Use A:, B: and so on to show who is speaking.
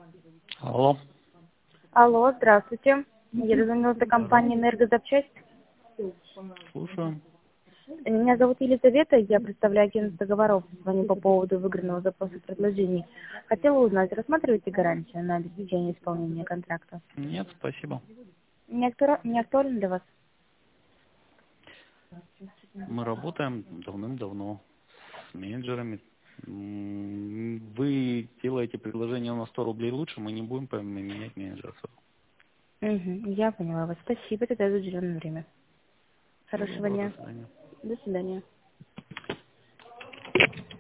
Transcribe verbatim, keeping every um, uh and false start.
A: Алло.
B: Алло, здравствуйте. Я дозвонилась до компании «Энергозапчасть».
A: Слушаю.
B: Меня зовут Елизавета, я представляю агентство договоров. Звоню по поводу выигранного запроса предложений. Хотела узнать, рассматриваете гарантию на обеспечение исполнения контракта?
A: Нет, спасибо.
B: Не, актура- не актуально для вас?
A: Мы работаем давным-давно с менеджерами. М, Вы делаете предложение на сто рублей лучше, мы не будем поменять менеджера.
B: Угу, я поняла вас. Спасибо тогда за уделенное время.
A: Всего
B: Хорошего
A: доброго, до
B: дня.
A: свидания.
B: До свидания.